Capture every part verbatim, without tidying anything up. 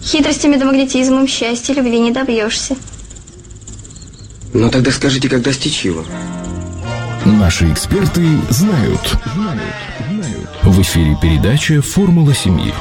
Хитростями да магнетизмом счастья любви не добьешься. Ну тогда скажите, как достичь его? Наши эксперты знают. Знают. Знают. В эфире передача «Формула семьи».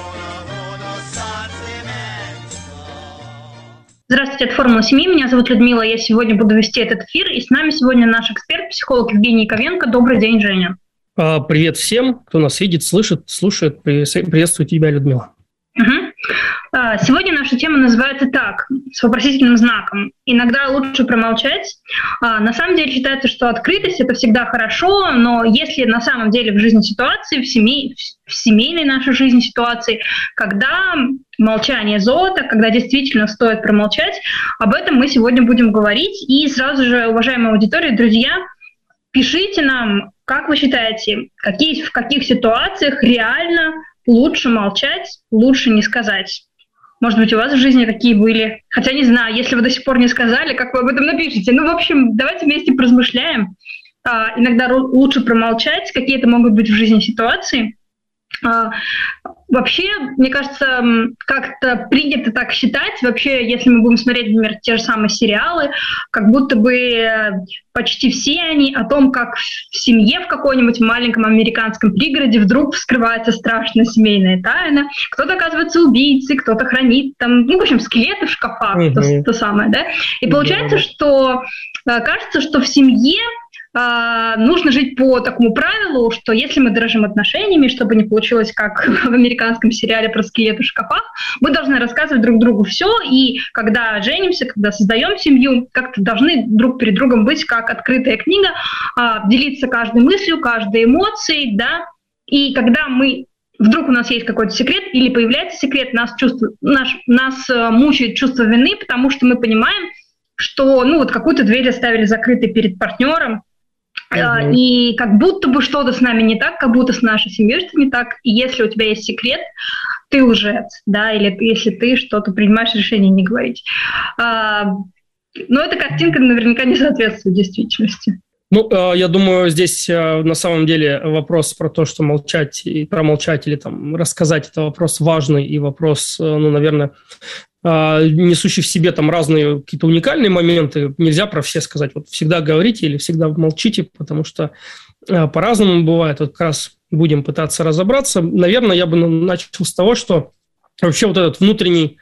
Здравствуйте, это «Формула семьи». Меня зовут Людмила. Я сегодня буду вести этот эфир. И с нами сегодня наш эксперт, психолог Евгений Яковенко. Добрый день, Женя. Привет всем, кто нас видит, слышит, слушает. Приветствую тебя, Людмила. Угу. Сегодня наша тема называется так, с вопросительным знаком. Иногда лучше промолчать. На самом деле считается, что открытость – это всегда хорошо, но если на самом деле в жизни ситуации, в, семей, в семейной нашей жизни ситуации, когда молчание золото, когда действительно стоит промолчать, об этом мы сегодня будем говорить. И сразу же, уважаемая аудитория, друзья, пишите нам, как вы считаете, какие, в каких ситуациях реально лучше молчать, лучше не сказать. Может быть, у вас в жизни какие были? Хотя не знаю, если вы до сих пор не сказали, как вы об этом напишите. Ну, в общем, давайте вместе поразмышляем. А, иногда лучше промолчать, какие это могут быть в жизни ситуации. А, вообще, мне кажется, как-то принято так считать. Вообще, если мы будем смотреть, например, те же самые сериалы, как будто бы почти все они о том, как в семье в каком-нибудь маленьком американском пригороде вдруг вскрывается страшная семейная тайна. Кто-то оказывается убийцей, кто-то хранит там, ну, в общем, скелеты в шкафах, mm-hmm. то, то самое, да? И получается, mm-hmm. что кажется, что в семье нужно жить по такому правилу, что если мы дорожим отношениями, чтобы не получилось, как в американском сериале про скелеты в шкафах, мы должны рассказывать друг другу все, и когда женимся, когда создаем семью, как-то должны друг перед другом быть как открытая книга, делиться каждой мыслью, каждой эмоцией, да, и когда мы вдруг у нас есть какой-то секрет или появляется секрет, нас, чувство, наш, нас мучает чувство вины, потому что мы понимаем, что ну, вот какую-то дверь оставили закрытой перед партнером, Uh-huh. и как будто бы что-то с нами не так, как будто с нашей семьей что-то не так. И если у тебя есть секрет, ты лжец, да, или если ты что-то принимаешь решение не говорить. А, но эта картинка наверняка не соответствует действительности. Ну, я думаю, здесь на самом деле вопрос про то, что молчать и промолчать или там рассказать, это вопрос важный и вопрос, ну, наверное, несущий в себе там разные какие-то уникальные моменты. Нельзя про все сказать. Вот всегда говорите или всегда молчите, потому что по-разному бывает. Вот как раз будем пытаться разобраться. Наверное, я бы начал с того, что вообще вот этот внутренний,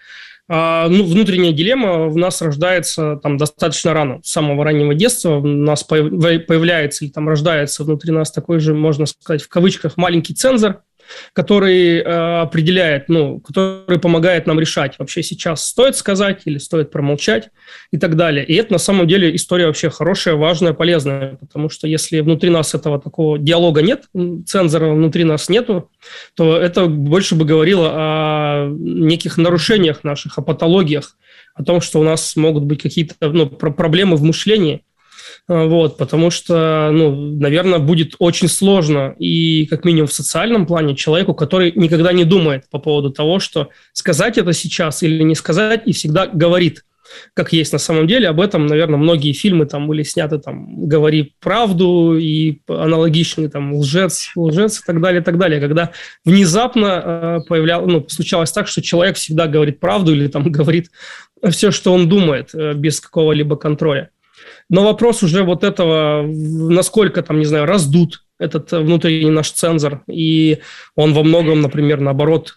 ну, внутренняя дилемма в нас рождается там достаточно рано, с самого раннего детства. У нас появляется или там рождается внутри нас такой же, можно сказать, в кавычках, маленький цензор, который э, определяет, ну, который помогает нам решать, вообще сейчас стоит сказать или стоит промолчать и так далее. И это на самом деле история вообще хорошая, важная, полезная, потому что если внутри нас этого такого диалога нет, цензора внутри нас нету, то это больше бы говорило о неких нарушениях наших, о патологиях, о том, что у нас могут быть какие-то ну, проблемы в мышлении. Вот, потому что, ну, наверное, будет очень сложно и, как минимум, в социальном плане человеку, который никогда не думает по поводу того, что сказать это сейчас или не сказать, и всегда говорит, как есть на самом деле. Об этом, наверное, многие фильмы там были сняты, там, «Говори правду» и аналогичные, там, «Лжец», «Лжец» и так далее, и так далее. Когда внезапно э, появлялось, ну, случалось так, что человек всегда говорит правду или там говорит все, что он думает, э, без какого-либо контроля. Но вопрос уже вот этого, насколько там, не знаю, раздут этот внутренний наш цензор, и он во многом, например, наоборот,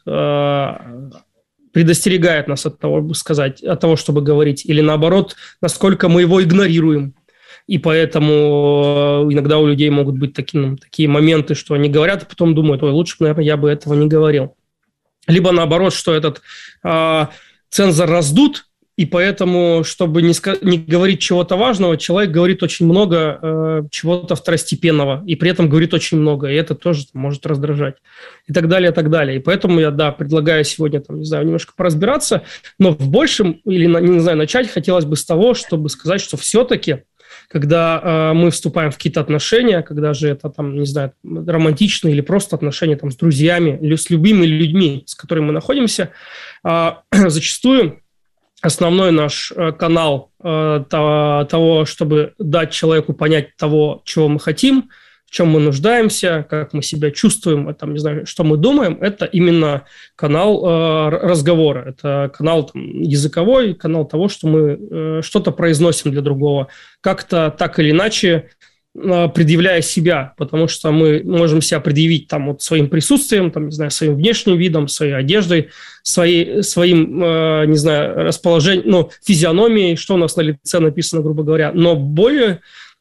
предостерегает нас от того, чтобы сказать, от того, чтобы говорить, или наоборот, насколько мы его игнорируем. И поэтому иногда у людей могут быть такие, ну, такие моменты, что они говорят, а потом думают, ой, лучше бы, наверное, я бы этого не говорил. Либо наоборот, что этот э, цензор раздут, и поэтому, чтобы не, ска- не говорить чего-то важного, человек говорит очень много э, чего-то второстепенного, и при этом говорит очень много, и это тоже там, может раздражать, и так далее, и так далее. И поэтому я, да, предлагаю сегодня, там, не знаю, немножко поразбираться, но в большем, или, не знаю, начать хотелось бы с того, чтобы сказать, что все-таки, когда э, мы вступаем в какие-то отношения, когда же это, там, не знаю, романтичные или просто отношения там, с друзьями, или с любыми людьми, с которыми мы находимся, э, зачастую основной наш канал э, того, чтобы дать человеку понять того, чего мы хотим, чем мы нуждаемся, как мы себя чувствуем, там, не знаю, что мы думаем, это именно канал э, разговора. Это канал там, языковой, канал того, что мы э, что-то произносим для другого. Как-то так или иначе э, предъявляя себя, потому что мы можем себя предъявить там, вот, своим присутствием, там, не знаю, своим внешним видом, своей одеждой, своей, своим, э, не знаю, расположением, ну, физиономией, что у нас на лице написано, грубо говоря. Но более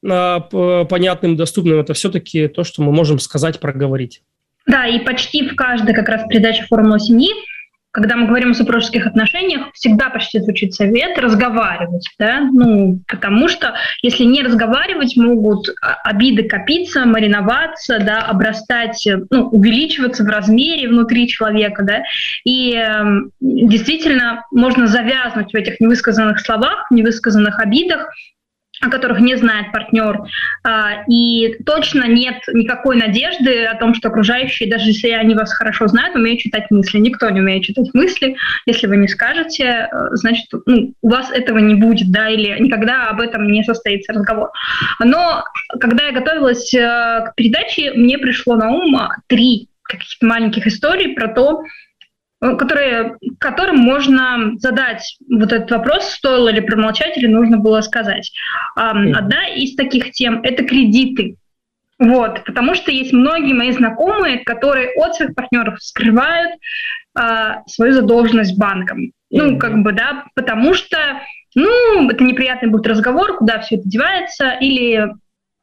понятным, доступным, это все-таки то, что мы можем сказать, проговорить. Да, и почти в каждой как раз передаче «Формула семьи», когда мы говорим о супружеских отношениях, всегда почти звучит совет разговаривать, да, ну, потому что если не разговаривать, могут обиды копиться, мариноваться, да, обрастать, ну, увеличиваться в размере внутри человека, да, и э, действительно можно завязнуть в этих невысказанных словах, невысказанных обидах, о которых не знает партнер, и точно нет никакой надежды о том, что окружающие, даже если они вас хорошо знают, умеют читать мысли. Никто не умеет читать мысли. Если вы не скажете, значит, ну, у вас этого не будет, да, или никогда об этом не состоится разговор. Но когда я готовилась к передаче, мне пришло на ум три каких-то маленьких историй про то, которые, которым можно задать вот этот вопрос, стоило ли промолчать или нужно было сказать. Одна из таких тем – это кредиты. Вот, потому что есть многие мои знакомые, которые от своих партнеров скрывают а, свою задолженность банкам. Ну, как бы, да, потому что, ну, это неприятный будет разговор, куда все это девается, или,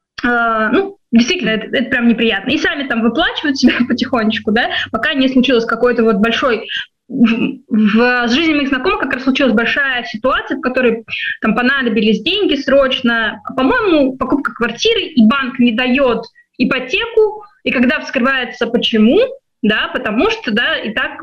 а, ну, действительно, это, это прям неприятно. И сами там выплачивают себя потихонечку, да, пока не случилось какой-то вот большой... В, в жизни моих знакомых как раз случилась большая ситуация, в которой там понадобились деньги срочно. По-моему, покупка квартиры, и банк не дает ипотеку, и когда вскрывается почему, да, потому что, да, и так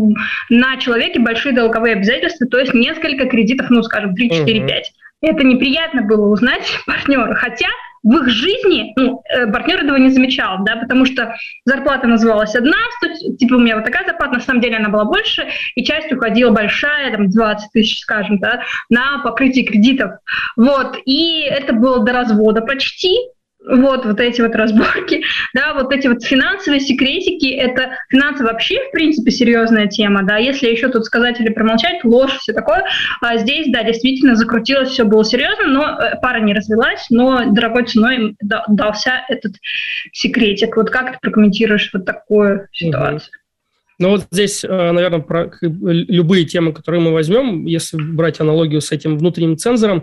на человеке большие долговые обязательства, то есть несколько кредитов, ну, скажем, три, четыре, пять. Это неприятно было узнать партнера, хотя в их жизни, ну, партнер этого не замечал, да, потому что зарплата называлась одна, типа у меня вот такая зарплата, на самом деле она была больше, и часть уходила большая, там, двадцать тысяч, скажем, да, на покрытие кредитов, вот, и это было до развода почти. Вот, вот эти вот разборки, да, вот эти вот финансовые секретики, это финансы вообще, в принципе, серьезная тема, да, если еще тут сказать или промолчать, ложь, все такое, а здесь, да, действительно закрутилось, все было серьезно, но пара не развелась, но дорогой ценой им дался этот секретик. Вот как ты прокомментируешь вот такую ситуацию? Ну вот здесь, наверное, про любые темы, которые мы возьмем, если брать аналогию с этим внутренним цензором,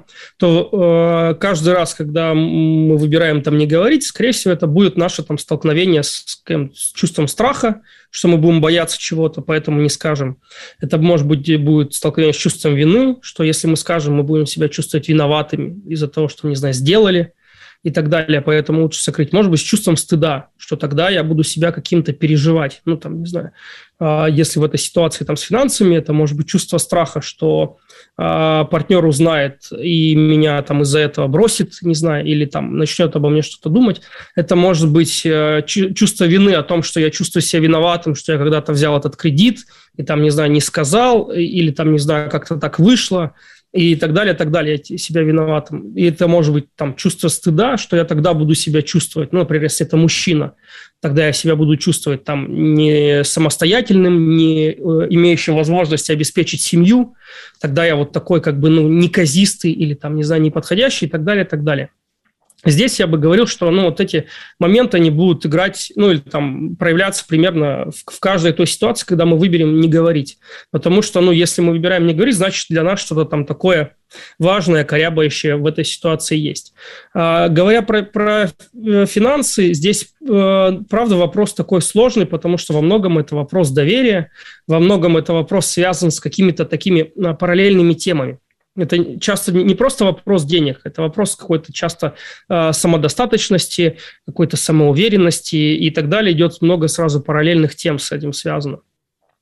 то э, каждый раз, когда мы выбираем там не говорить, скорее всего, это будет наше там столкновение с, с чувством страха, что мы будем бояться чего-то, поэтому не скажем. Это, может быть, будет столкновение с чувством вины, что если мы скажем, мы будем себя чувствовать виноватыми из-за того, что, не знаю, сделали, и так далее, поэтому лучше сокрыть. Может быть, с чувством стыда, что тогда я буду себя каким-то переживать. Ну, там, не знаю, если в этой ситуации там с финансами, это может быть чувство страха, что э, партнер узнает и меня там из-за этого бросит, не знаю, или там начнет обо мне что-то думать. Это может быть э, чувство вины о том, что я чувствую себя виноватым, что я когда-то взял этот кредит и там, не знаю, не сказал, или там, не знаю, как-то так вышло, и так далее, так далее, я себя виноватым. И это может быть там чувство стыда, что я тогда буду себя чувствовать, ну, например, если это мужчина, тогда я себя буду чувствовать там не самостоятельным, не имеющим возможности обеспечить семью, тогда я вот такой как бы, ну, неказистый или там, не знаю, неподходящий и так далее, и так далее. Здесь я бы говорил, что, ну, вот эти моменты, они будут играть, ну, или там проявляться примерно в, в каждой той ситуации, когда мы выберем не говорить. Потому что, ну, если мы выбираем не говорить, значит, для нас что-то там такое важное, корябающее в этой ситуации есть. А, говоря про, про финансы, здесь, э, правда, вопрос такой сложный, потому что во многом это вопрос доверия, во многом это вопрос связан с какими-то такими а, параллельными темами. Это часто не просто вопрос денег, это вопрос какой-то часто э, самодостаточности, какой-то самоуверенности и так далее. Идет много сразу параллельных тем с этим связано.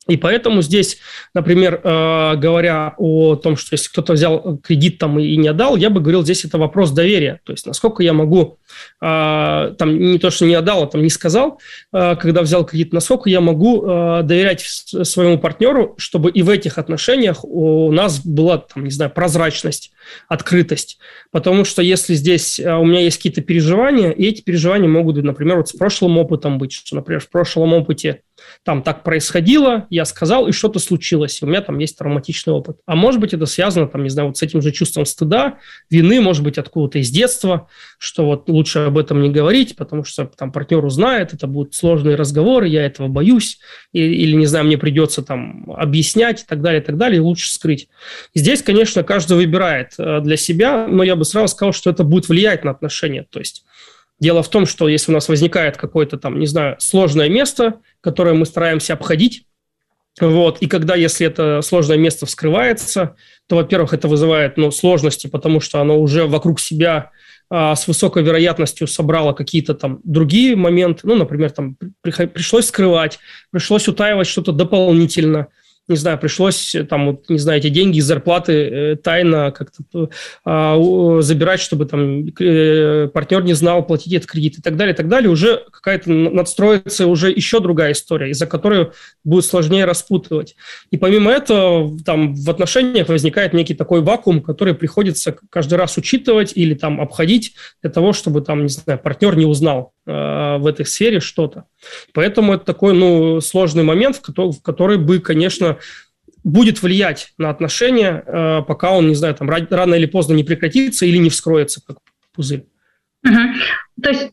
И поэтому здесь, например, э, говоря о том, что если кто-то взял кредит там и не отдал, я бы говорил, здесь это вопрос доверия. То есть насколько я могу, э, там не то, что не отдал, а там не сказал, э, когда взял кредит, насколько я могу э, доверять своему партнеру, чтобы и в этих отношениях у нас была, там, не знаю, прозрачность, открытость. Потому что если здесь э, у меня есть какие-то переживания, и эти переживания могут, например, вот с прошлым опытом быть, что, например, в прошлом опыте там так происходило, я сказал, и что-то случилось, и у меня там есть травматичный опыт. А может быть, это связано, там, не знаю, вот с этим же чувством стыда, вины, может быть, откуда-то из детства, что вот лучше об этом не говорить, потому что там партнер узнает, это будут сложные разговоры, я этого боюсь, и, или, не знаю, мне придется там объяснять и так далее, и так далее, и лучше скрыть. И здесь, конечно, каждый выбирает для себя, но я бы сразу сказал, что это будет влиять на отношения, то есть дело в том, что если у нас возникает какое-то там, не знаю, сложное место, которое мы стараемся обходить, вот, и когда, если это сложное место вскрывается, то, во-первых, это вызывает, ну, сложности, потому что оно уже вокруг себя а, с высокой вероятностью собрало какие-то там другие моменты, ну, например, там при, пришлось скрывать, пришлось утаивать что-то дополнительно, не знаю, пришлось там, вот, не знаю, эти деньги из зарплаты э, тайно как-то э, забирать, чтобы там э, партнер не знал, платить этот кредит и так далее, и так далее. Уже какая-то надстроится уже еще другая история, из-за которой будет сложнее распутывать. И помимо этого, там в отношениях возникает некий такой вакуум, который приходится каждый раз учитывать или там обходить для того, чтобы там, не знаю, партнер не узнал э, в этой сфере что-то. Поэтому это такой, ну, сложный момент, в который, в который бы, конечно, будет влиять на отношения, э, пока он, не знаю, там рано или поздно не прекратится или не вскроется, как пузырь. Угу. То есть, э,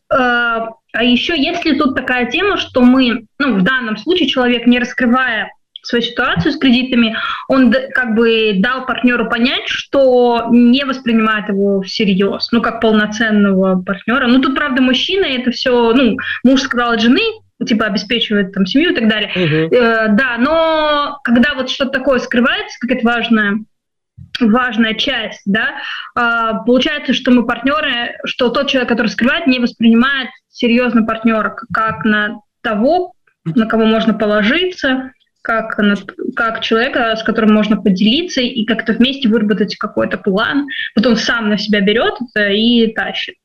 а еще есть ли тут такая тема, что мы, ну, в данном случае человек, не раскрывая свою ситуацию с кредитами, он д- как бы дал партнеру понять, что не воспринимает его всерьез, ну, как полноценного партнера. Ну, тут, правда, мужчина, это все, ну, муж сказал от жены, типа обеспечивает там семью и так далее. Uh-huh. Э, да, но когда вот что-то такое скрывается, какая-то важная, важная часть, да, э, получается, что мы партнеры, что тот человек, который скрывает, не воспринимает серьезно партнера как на того, на кого можно положиться, как, на, как человека, с которым можно поделиться и как-то вместе выработать какой-то план. Вот он сам на себя берет это и тащит.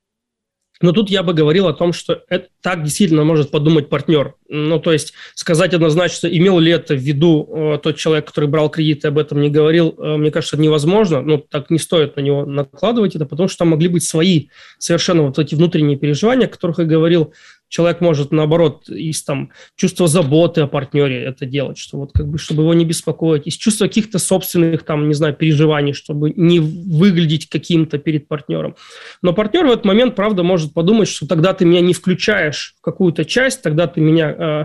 Но тут я бы говорил о том, что это так действительно может подумать партнер. Ну, то есть сказать однозначно, имел ли это в виду э, тот человек, который брал кредит и об этом не говорил, э, мне кажется, это невозможно. Ну, так не стоит на него накладывать это, потому что там могли быть свои совершенно вот эти внутренние переживания, о которых я говорил. Человек может, наоборот, из там, чувства заботы о партнере это делать, что вот как бы, чтобы его не беспокоить, из чувства каких-то собственных, там, не знаю, переживаний, чтобы не выглядеть каким-то перед партнером. Но партнер в этот момент, правда, может подумать, что тогда ты меня не включаешь в какую-то часть, тогда ты меня э,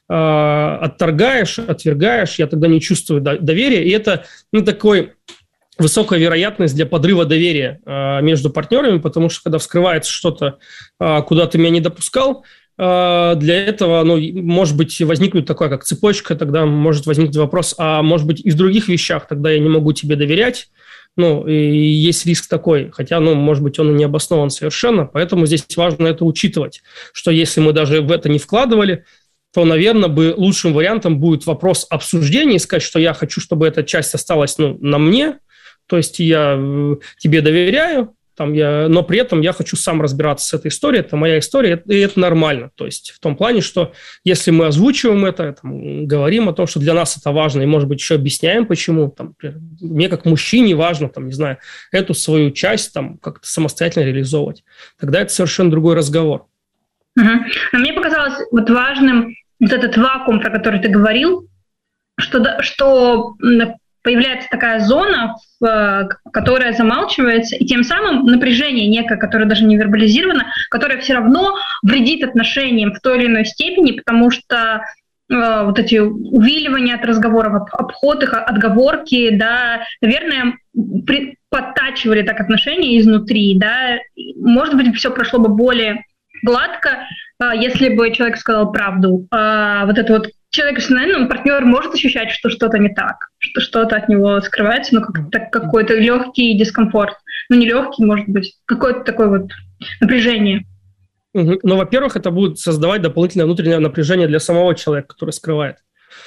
э, отторгаешь, отвергаешь, я тогда не чувствую доверия, и это, ну, такой... высокая вероятность для подрыва доверия э, между партнерами, потому что когда вскрывается что-то, э, куда ты меня не допускал, э, для этого, ну, может быть, возникнет такая, как цепочка, тогда может возникнуть вопрос, а может быть и в других вещах тогда я не могу тебе доверять, ну, и есть риск такой, хотя, ну, может быть, он и не обоснован совершенно, поэтому здесь важно это учитывать, что если мы даже в это не вкладывали, то, наверное, бы лучшим вариантом будет вопрос обсуждения, сказать, что я хочу, чтобы эта часть осталась, ну, на мне. То есть я тебе доверяю, там я, но при этом я хочу сам разбираться с этой историей, это моя история, и это нормально. То есть в том плане, что если мы озвучиваем это, там, говорим о том, что для нас это важно, и, может быть, еще объясняем, почему, там, например, мне как мужчине важно, там, не знаю, эту свою часть там, как-то самостоятельно реализовывать, тогда это совершенно другой разговор. Угу. А мне показалось вот важным вот этот вакуум, про который ты говорил, что... что появляется такая зона, которая замалчивается, и тем самым напряжение некое, которое даже не вербализировано, которое все равно вредит отношениям в той или иной степени, потому что э, вот эти увиливания от разговоров, обход их, отговорки, да, наверное, при, подтачивали так отношения изнутри, да, может быть, все прошло бы более гладко, э, если бы человек сказал правду. Э, вот это вот человек, наверное, партнер может ощущать, что что-то не так, что что-то от него скрывается, ну, как какой-то легкий дискомфорт. Ну, не легкий, может быть, какое-то такое вот напряжение. Угу. Ну, во-первых, это будет создавать дополнительное внутреннее напряжение для самого человека, который скрывает.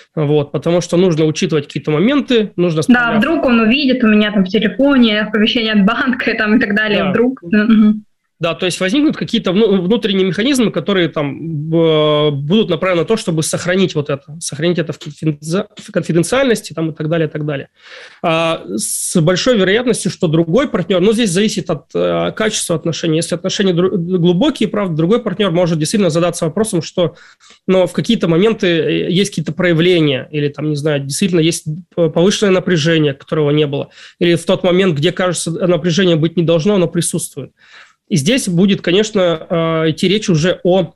Вот, потому что нужно учитывать какие-то моменты, нужно... Да, вдруг он увидит у меня там в телефоне оповещение от банка там, и так далее, да. вдруг... Да, то есть возникнут какие-то внутренние механизмы, которые там будут направлены на то, чтобы сохранить вот это, сохранить это в конфиденциальности там, и так далее, и так далее. А с большой вероятностью, что другой партнер, ну, здесь зависит от а, качества отношений. Если отношения глубокие, правда, другой партнер может действительно задаться вопросом, что, ну, в какие-то моменты есть какие-то проявления, или там, не знаю, действительно есть повышенное напряжение, которого не было, или в тот момент, где, кажется, напряжение быть не должно, оно присутствует. И здесь будет, конечно, идти речь уже о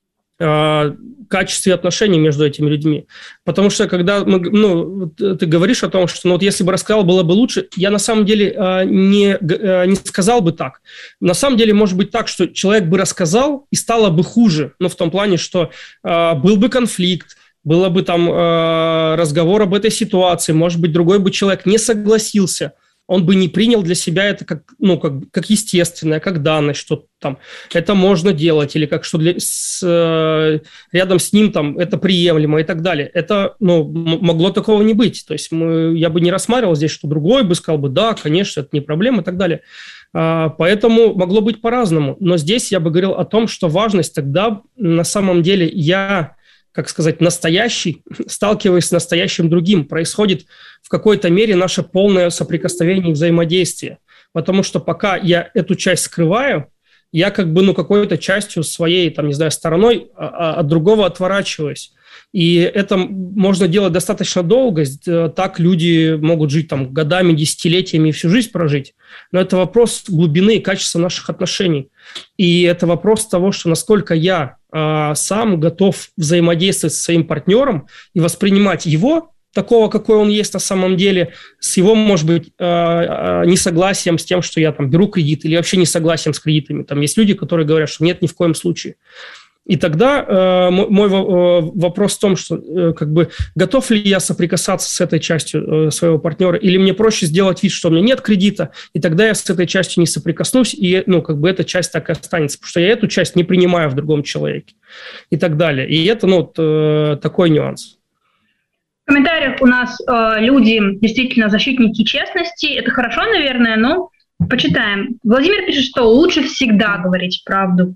качестве отношений между этими людьми. Потому что, когда мы, ну, ты говоришь о том, что ну, вот если бы рассказал, было бы лучше, я на самом деле не, не сказал бы так. На самом деле может быть так, что человек бы рассказал, и стало бы хуже. Ну, в том плане, что был бы конфликт, было бы там разговор об этой ситуации, может быть, другой бы человек не согласился, он бы не принял для себя это как, ну, как, как естественное, как данность, что там это можно делать, или как что для, с, рядом с ним там это приемлемо и так далее. Это, ну, могло такого не быть. То есть мы, я бы не рассматривал здесь, что другой бы сказал бы, да, конечно, это не проблема и так далее. А, поэтому могло быть по-разному. Но здесь я бы говорил о том, что важность тогда на самом деле я... как сказать, настоящий, сталкиваясь с настоящим другим, происходит в какой-то мере наше полное соприкосновение и взаимодействие. Потому что пока я эту часть скрываю, я как бы, ну, какой-то частью своей, там, не знаю, стороной от другого отворачиваюсь. И это можно делать достаточно долго. Так люди могут жить там годами, десятилетиями и всю жизнь прожить. Но это вопрос глубины и качества наших отношений. И это вопрос того, что насколько я э, сам готов взаимодействовать со своим партнером и воспринимать его такого, какой он есть на самом деле, с его, может быть, э, э, несогласием с тем, что я там беру кредит, или вообще несогласием с кредитами. Там есть люди, которые говорят, что нет, ни в коем случае. И тогда э, мой э, вопрос в том, что э, как бы готов ли я соприкасаться с этой частью э, своего партнера, или мне проще сделать вид, что у меня нет кредита, и тогда я с этой частью не соприкоснусь, и, ну, как бы эта часть так и останется, потому что я эту часть не принимаю в другом человеке и так далее. И это, ну, вот, э, такой нюанс. В комментариях у нас э, люди действительно защитники честности. Это хорошо, наверное, но почитаем. Владимир пишет, что лучше всегда говорить правду.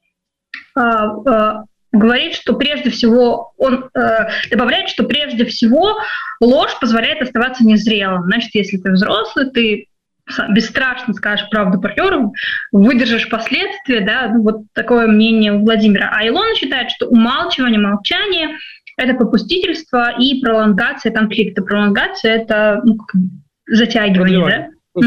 Говорит, что прежде всего, он э, добавляет, что прежде всего ложь позволяет оставаться незрелым. Значит, если ты взрослый, ты бесстрашно скажешь правду партнеру, выдержишь последствия, да, ну, вот такое мнение у Владимира. А Илона считает, что умалчивание, молчание – это попустительство и пролонгация конфликта. Пролонгация – это, ну, затягивание, да?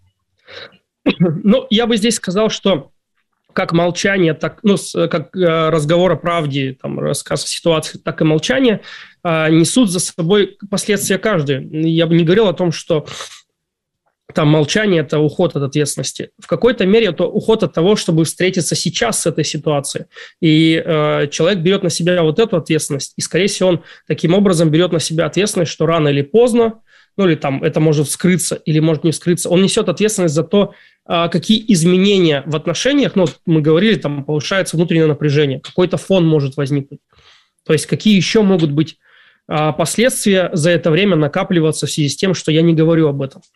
Угу. Ну, я бы здесь сказал, что как молчание, так, ну, как э, разговор о правде, там, рассказ о ситуации, так и молчание э, несут за собой последствия каждый. Я бы не говорил о том, что там молчание – это уход от ответственности. В какой-то мере это уход от того, чтобы встретиться сейчас с этой ситуацией. И э, человек берет на себя вот эту ответственность, и, скорее всего, он таким образом берет на себя ответственность, что рано или поздно, ну или там это может вскрыться или может не вскрыться, он несет ответственность за то, какие изменения в отношениях, ну, мы говорили, там повышается внутреннее напряжение, какой-то фон может возникнуть. То есть какие еще могут быть последствия за это время накапливаться в связи с тем, что я не говорю об этом.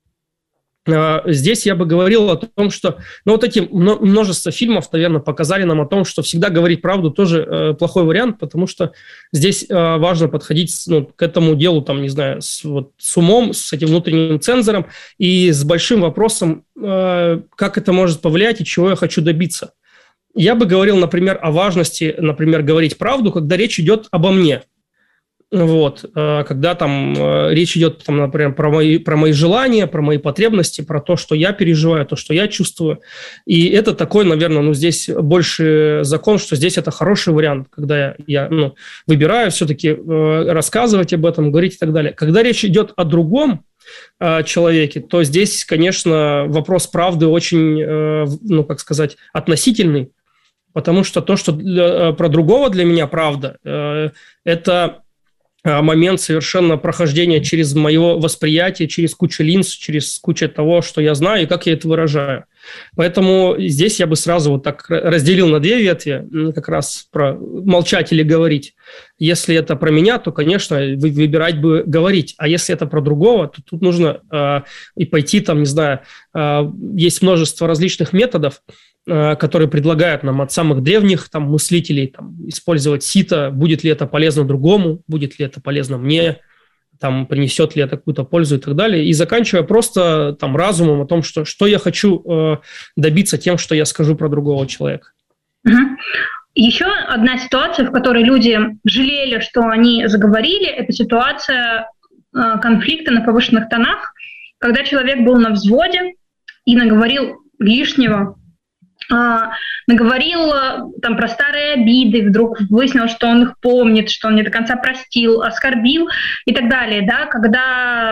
Здесь я бы говорил о том, что ну, вот эти множество фильмов, наверное, показали нам о том, что всегда говорить правду тоже э, плохой вариант, потому что здесь э, важно подходить ну, к этому делу, там, не знаю, с, вот, с умом, с этим внутренним цензором и с большим вопросом, э, как это может повлиять и чего я хочу добиться. Я бы говорил, например, о важности, например, говорить правду, когда речь идет обо мне. Вот, когда там речь идет, там, например, про мои, про мои желания, про мои потребности, про то, что я переживаю, то, что я чувствую. И это такой, наверное, ну, здесь больше закон, что здесь это хороший вариант, когда я, я ну, выбираю все-таки рассказывать об этом, говорить и так далее. Когда речь идет о другом человеке, то здесь, конечно, вопрос правды очень, ну, как сказать, относительный, потому что то, что для, про другого для меня правда, это... момент совершенно прохождения через мое восприятие, через кучу линз, через кучу того, что я знаю и как я это выражаю. Поэтому здесь я бы сразу вот так разделил на две ветви, как раз про молчать или говорить. Если это про меня, то, конечно, выбирать бы говорить. А если это про другого, то тут нужно э, и пойти, там, не знаю, э, есть множество различных методов, э, которые предлагают нам от самых древних там, мыслителей там, использовать сито, будет ли это полезно другому, будет ли это полезно мне, там, принесет ли это какую-то пользу и так далее, и заканчивая просто там, разумом о том, что, что я хочу э, добиться тем, что я скажу про другого человека. Угу. Еще одна ситуация, в которой люди жалели, что они заговорили, это ситуация э, конфликта на повышенных тонах, когда человек был на взводе и наговорил лишнего, наговорил там про старые обиды, вдруг выяснилось, что он их помнит, что он не до конца простил, оскорбил и так далее, да, когда,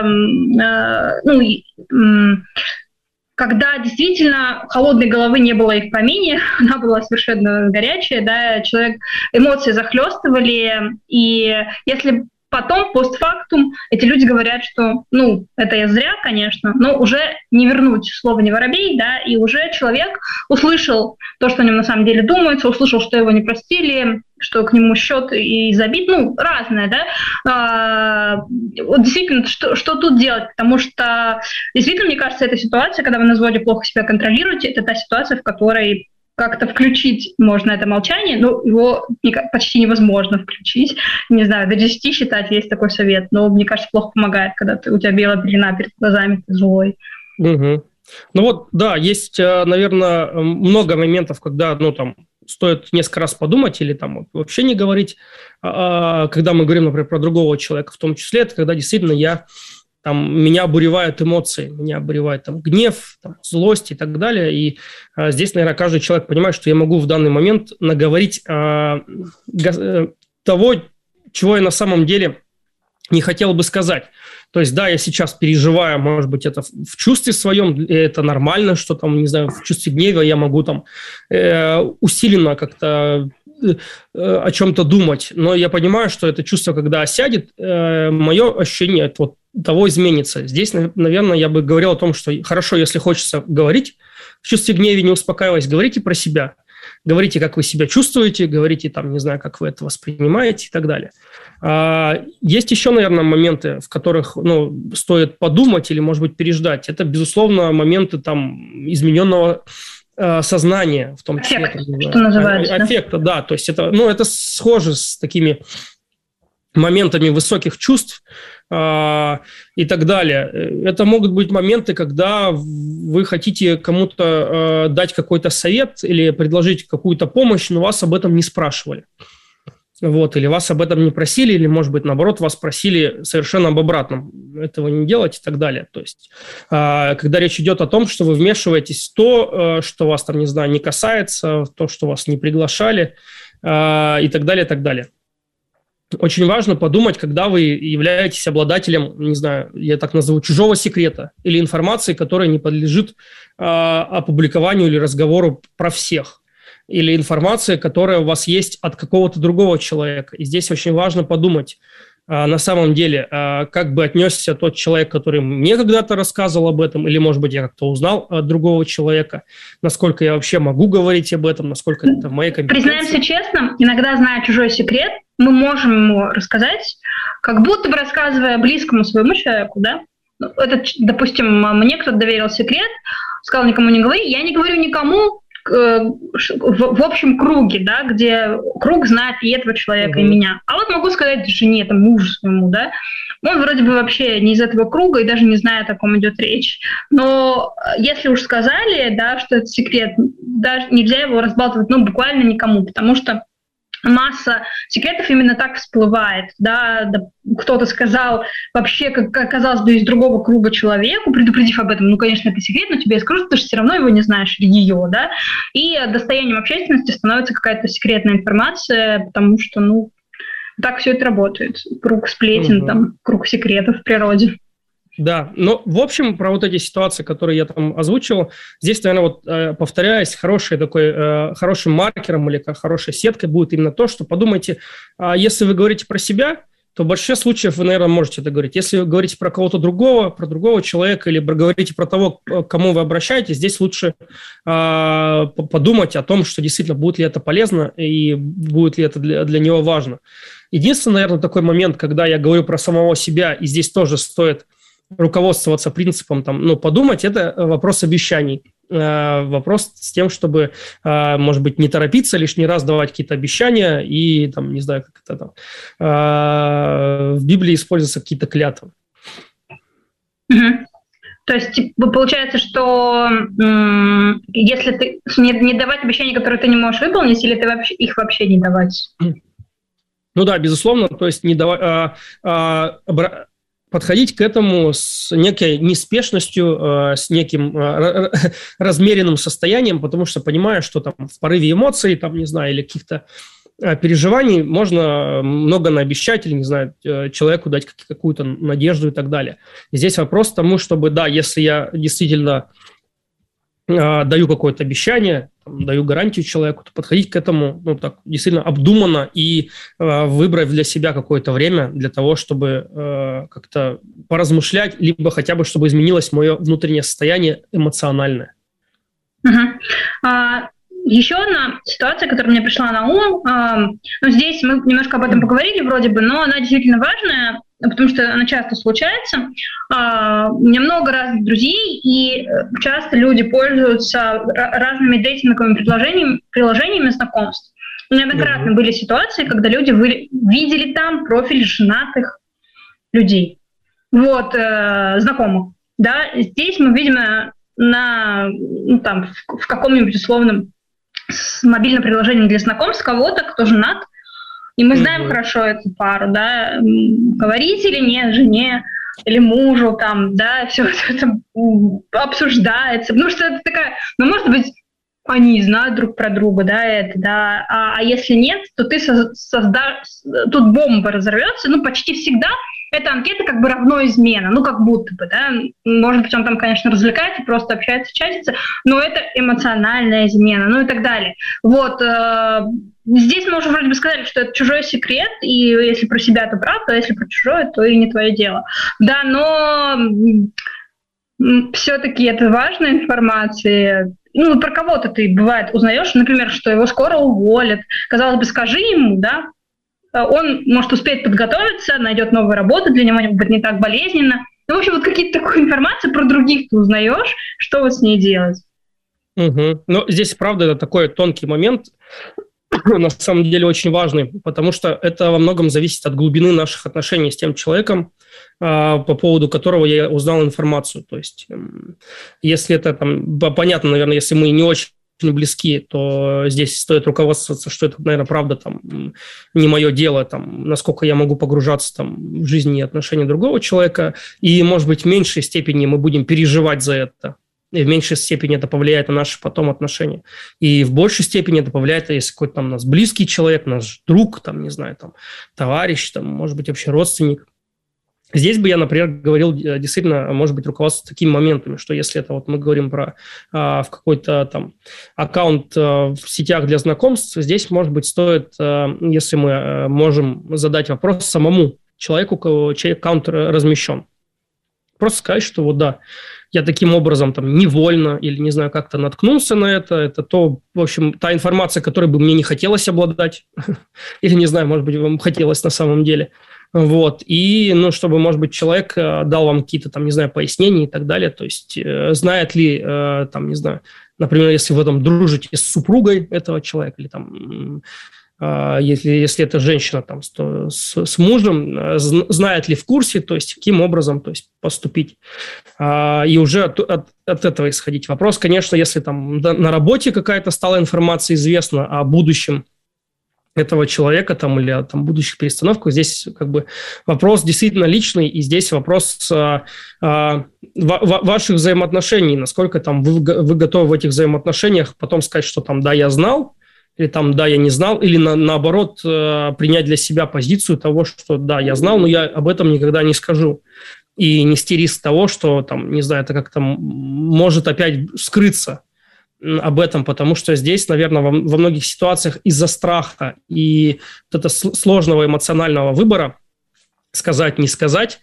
ну, когда действительно холодной головы не было и в помине, она была совершенно горячая, да, человек, эмоции захлестывали, и если потом, постфактум, эти люди говорят, что, ну, это я зря, конечно, но уже не вернуть слово «не воробей», да, и уже человек услышал то, что о нем на самом деле думается, услышал, что его не простили, что к нему счет из обид, ну, разное, да. А, вот действительно, что, что тут делать? Потому что, действительно, мне кажется, эта ситуация, когда вы на взводе плохо себя контролируете, это та ситуация, в которой как-то включить можно это молчание, но его почти невозможно включить. Не знаю, до десяти считать есть такой совет, но, мне кажется, плохо помогает, когда ты, у тебя белая пелена перед глазами, ты злой. Угу. Ну вот, да, есть, наверное, много моментов, когда, ну, там, стоит несколько раз подумать или там вообще не говорить, когда мы говорим, например, про другого человека, в том числе, это когда действительно я... Там, меня обуревают эмоции, меня обуревает там, гнев, там, злость и так далее. И а, здесь, наверное, каждый человек понимает, что я могу в данный момент наговорить а, го, того, чего я на самом деле не хотел бы сказать. То есть, да, я сейчас переживаю, может быть, это в чувстве своем, это нормально, что там, не знаю, в чувстве гнева я могу там э, усиленно как-то о чем-то думать, но я понимаю, что это чувство, когда осядет, э, мое ощущение вот, того изменится. Здесь, наверное, я бы говорил о том, что хорошо, если хочется говорить, в чувстве гнева не успокаиваясь, говорите про себя, говорите, как вы себя чувствуете, говорите, там, не знаю, как вы это воспринимаете и так далее. А, есть еще, наверное, моменты, в которых ну, стоит подумать или, может быть, переждать. Это, безусловно, моменты там, измененного сознание, в том числе. Аффект, там, что называется. Аффекта, да. То есть это, ну, это схоже с такими моментами высоких чувств э, и так далее. Это могут быть моменты, когда вы хотите кому-то э, дать какой-то совет или предложить какую-то помощь, но вас об этом не спрашивали. Вот, или вас об этом не просили, или, может быть, наоборот, вас просили совершенно об обратном. Этого не делать и так далее. То есть, э, когда речь идет о том, что вы вмешиваетесь в то, э, что вас, там, не знаю, не касается, в то, что вас не приглашали э, и так далее, и так далее. Очень важно подумать, когда вы являетесь обладателем, не знаю, я так назову, чужого секрета или информации, которая не подлежит э, опубликованию или разговору про всех. Или информация, которая у вас есть от какого-то другого человека. И здесь очень важно подумать, а, на самом деле, а, как бы отнесся тот человек, который мне когда-то рассказывал об этом, или, может быть, я как-то узнал от другого человека, насколько я вообще могу говорить об этом, насколько это в моей компетенции. Признаемся честно, иногда, зная чужой секрет, мы можем ему рассказать, как будто бы рассказывая близкому своему человеку, да? Это, допустим, мне кто-то доверил секрет, сказал никому не говори, я не говорю никому, в общем круге, да, где круг знает и этого человека, uh-huh. и меня. А вот могу сказать жене, там, мужу своему, да, он вроде бы вообще не из этого круга и даже не знает, о ком идет речь. Но если уж сказали, да, что это секрет, даже нельзя его разбалтывать, ну, буквально никому, потому что масса секретов именно так всплывает, да, да, кто-то сказал вообще, как казалось бы, из другого круга человеку, предупредив об этом, ну, конечно, это секрет, но тебе скажут, ты же все равно его не знаешь, или ее, да, и достоянием общественности становится какая-то секретная информация, потому что, ну, так все это работает, круг сплетен, угу. там, круг секретов в природе. Да, но в общем про вот эти ситуации, которые я там озвучил, здесь, наверное, вот повторяясь, хороший такой, хорошим маркером или хорошей сеткой будет именно то, что подумайте, если вы говорите про себя, то в большинстве случаев вы, наверное, можете это говорить. Если вы говорите про кого-то другого, про другого человека, или говорите про того, к кому вы обращаетесь, здесь лучше э, подумать о том, что действительно будет ли это полезно и будет ли это для, для него важно. Единственный, наверное, такой момент, когда я говорю про самого себя, и здесь тоже стоит руководствоваться принципом, там, ну, подумать, это вопрос обещаний. Вопрос с тем, чтобы, может быть, не торопиться, лишний раз давать какие-то обещания и, там, не знаю, как это там, в Библии используются какие-то клятвы. Угу. То есть получается, что м- если ты не, не давать обещания, которые ты не можешь выполнить, или ты вообще, их вообще не давать? Ну да, безусловно, то есть не давать... А, а, обра- подходить к этому с некой неспешностью, с неким размеренным состоянием, потому что понимаю, что там в порыве эмоций, там, не знаю, или каких-то переживаний можно много наобещать или, не знаю, человеку дать какую-то надежду и так далее. И здесь вопрос к тому, чтобы, да, если я действительно даю какое-то обещание, там, даю гарантию человеку, то подходить к этому, ну, так, действительно обдуманно и э, выбрать для себя какое-то время для того, чтобы э, как-то поразмышлять, либо хотя бы, чтобы изменилось мое внутреннее состояние эмоциональное. Угу. А, еще одна ситуация, которая мне пришла на ум, а, ну, здесь мы немножко об этом поговорили вроде бы, но она действительно важная, потому что она часто случается. Uh, у меня много разных друзей, и часто люди пользуются разными дейтинговыми приложениями, приложениями знакомств. Неоднократно mm-hmm. были ситуации, когда люди вы, видели там профиль женатых людей, вот, э, знакомых. Да? Здесь мы видим на, ну, там, в, в каком-нибудь условном мобильном приложении для знакомств кого-то, кто женат, и мы знаем mm-hmm. хорошо эту пару, да, говорить или нет жене или мужу, там, да, все это обсуждается, потому что это такая, ну, может быть, они знают друг про друга, да, это, да, а, а если нет, то ты создашь, тут бомба разорвется, ну, почти всегда эта анкета как бы равно измена, ну, как будто бы, да, может быть, он там, конечно, развлекается, просто общается, чатится, но это эмоциональная измена, ну, и так далее. Вот, э, здесь мы уже вроде бы сказали, что это чужой секрет, и если про себя, то правда, а если про чужое, то и не твое дело. Да, но все-таки это важная информация. Ну, про кого-то ты, бывает, узнаешь, например, что его скоро уволят. Казалось бы, скажи ему, да, он может успеть подготовиться, найдет новую работу, для него будет не так болезненно. Ну, в общем, вот какие-то такую информацию про других ты узнаешь, что вот с ней делать. Угу. Но здесь, правда, это такой тонкий момент, на самом деле очень важный, потому что это во многом зависит от глубины наших отношений с тем человеком, по поводу которого я узнал информацию. То есть, если это там, понятно, наверное, если мы не очень близки, то здесь стоит руководствоваться, что это, наверное, правда там не мое дело, там, насколько я могу погружаться там, в жизнь и отношения другого человека, и, может быть, в меньшей степени мы будем переживать за это, и в меньшей степени это повлияет на наши потом отношения. И в большей степени это повлияет, если какой-то там у нас близкий человек, наш друг, там, не знаю, там, товарищ, там, может быть, вообще родственник. Здесь бы я, например, говорил, действительно, может быть, руководствоваться такими моментами, что если это вот мы говорим про а, в какой-то там аккаунт а, в сетях для знакомств, здесь, может быть, стоит, а, если мы а, можем задать вопрос самому человеку, чей аккаунт размещен. Просто сказать, что вот да, я таким образом там невольно или, не знаю, как-то наткнулся на это, это то, в общем, та информация, которой бы мне не хотелось обладать, или, не знаю, может быть, вам хотелось на самом деле. Вот, и, ну, чтобы, может быть, человек дал вам какие-то, там, не знаю, пояснения и так далее, то есть э, знает ли, э, там, не знаю, например, если вы там дружите с супругой этого человека, или там, э, если, если это женщина там с, с, с мужем, э, знает ли в курсе, то есть каким образом, то есть поступить, э, и уже от, от, от этого исходить. Вопрос, конечно, если там на работе какая-то стала информация известна о будущем этого человека там, или о там, будущих перестановках, здесь как бы вопрос действительно личный, и здесь вопрос а, а, ва- ваших взаимоотношений, насколько там вы, вы готовы в этих взаимоотношениях потом сказать, что там да, я знал, или там да, я не знал, или на, наоборот а, принять для себя позицию того, что да, я знал, но я об этом никогда не скажу. И нести риск того, что там, не знаю, это как-то может опять скрыться об этом, потому что здесь, наверное, во, во многих ситуациях из-за страха и вот этого сложного эмоционального выбора сказать, не сказать,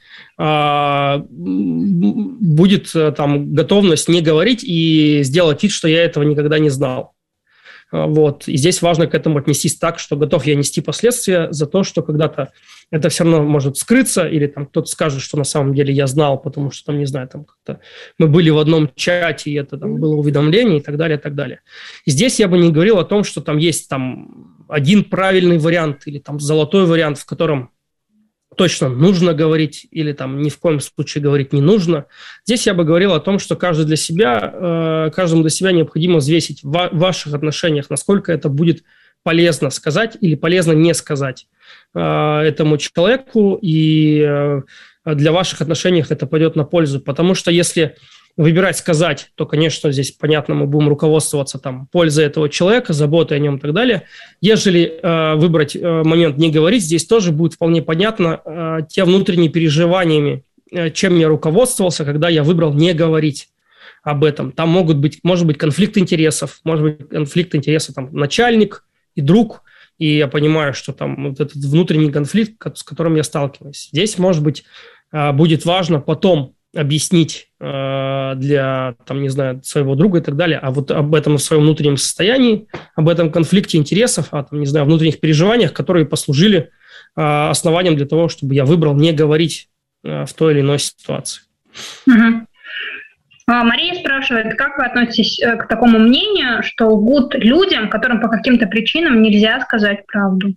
будет там готовность не говорить и сделать вид, что я этого никогда не знал. Вот. И здесь важно к этому отнестись так, что готов я нести последствия за то, что когда-то это все равно может скрыться, или там кто-то скажет, что на самом деле я знал, потому что там, не знаю, там как-то мы были в одном чате, и это там было уведомление и так далее, и так далее. И здесь я бы не говорил о том, что там есть там один правильный вариант или там золотой вариант, в котором точно нужно говорить или там ни в коем случае говорить не нужно. Здесь я бы говорил о том, что каждый для себя, каждому для себя необходимо взвесить в ваших отношениях, насколько это будет полезно сказать или полезно не сказать этому человеку, и для ваших отношений это пойдет на пользу. Потому что если выбирать сказать, то, конечно, здесь, понятно, мы будем руководствоваться там пользой этого человека, заботой о нем и так далее. Ежели э, выбрать э, момент не говорить, здесь тоже будет вполне понятно э, те внутренние переживаниями, э, чем я руководствовался, когда я выбрал не говорить об этом. Там могут быть, может быть конфликт интересов, может быть конфликт интересов там, начальник и друг, и я понимаю, что там вот этот внутренний конфликт, с которым я сталкиваюсь. Здесь, может быть, э, будет важно потом объяснить э, для, там, не знаю, своего друга и так далее, а вот об этом в своем внутреннем состоянии, об этом конфликте интересов, о, там, не знаю, внутренних переживаниях, которые послужили э, основанием для того, чтобы я выбрал не говорить э, в той или иной ситуации. Угу. Мария спрашивает, как вы относитесь к такому мнению, что лгут людям, которым по каким-то причинам нельзя сказать правду?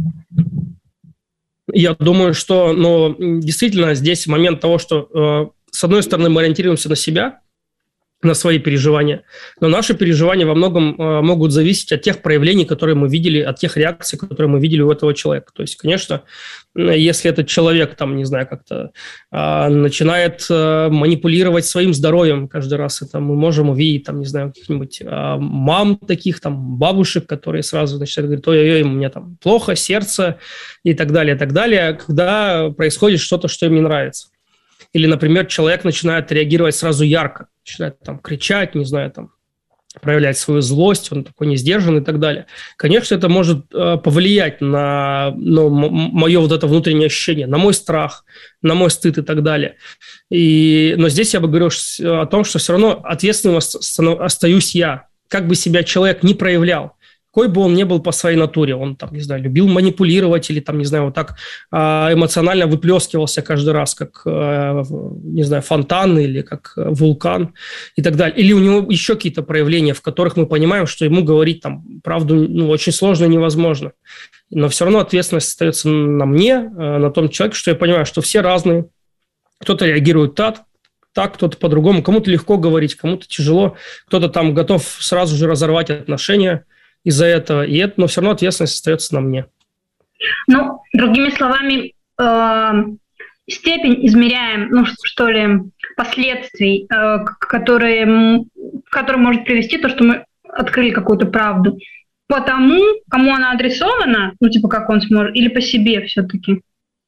Я думаю, что ну, действительно здесь момент того, что э, с одной стороны мы ориентируемся на себя, на свои переживания, но наши переживания во многом э, могут зависеть от тех проявлений, которые мы видели, от тех реакций, которые мы видели у этого человека. То есть, конечно, если этот человек, там, не знаю, как-то э, начинает э, манипулировать своим здоровьем каждый раз, это мы можем увидеть, там, не знаю, каких-нибудь э, мам таких, там, бабушек, которые сразу начинают говорить, ой-ой-ой, у меня там плохо, сердце и так далее, и так далее, когда происходит что-то, что им не нравится. Или, например, человек начинает реагировать сразу ярко, начинает там кричать, не знаю, там проявлять свою злость, он такой не сдержан и так далее. Конечно, это может э, повлиять на ну, м- мое вот это внутреннее ощущение, на мой страх, на мой стыд и так далее. И, но здесь я бы говорил о том, что все равно ответственным остаюсь я, как бы себя человек не проявлял. Какой бы он ни был по своей натуре, он там, не знаю, любил манипулировать или там, не знаю, вот так эмоционально выплескивался каждый раз, как, не знаю, фонтан или как вулкан и так далее. Или у него еще какие-то проявления, в которых мы понимаем, что ему говорить там правду ну, очень сложно и невозможно. Но все равно ответственность остается на мне, на том человеке, что я понимаю, что все разные. Кто-то реагирует так, так, кто-то по-другому. Кому-то легко говорить, кому-то тяжело. Кто-то там готов сразу же разорвать отношения из-за этого, и это, но все равно ответственность остается на мне. Ну, другими словами, э, степень измеряем, ну, что ли, последствий, э, которые, к которым может привести то, что мы открыли какую-то правду. По тому, кому она адресована, ну, типа, как он сможет, или по себе все-таки?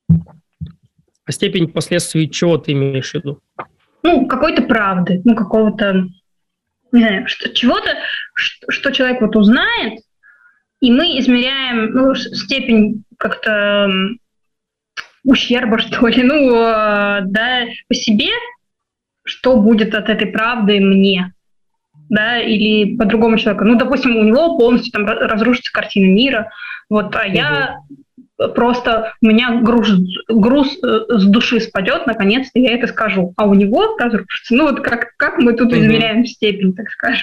А степень последствий чего ты имеешь в виду? Ну, какой-то правды, ну, какого-то... не знаю, что, чего-то, что, что человек вот узнает, и мы измеряем ну, степень как-то ущерба, что ли, ну, да, по себе, что будет от этой правды мне, да, или по другому человеку. Ну, допустим, у него полностью там разрушится картина мира, вот, а я просто, у меня груз, груз с души спадет, наконец-то я это скажу, а у него разрушится. Ну, вот как, как мы тут измеряем степень, так скажем.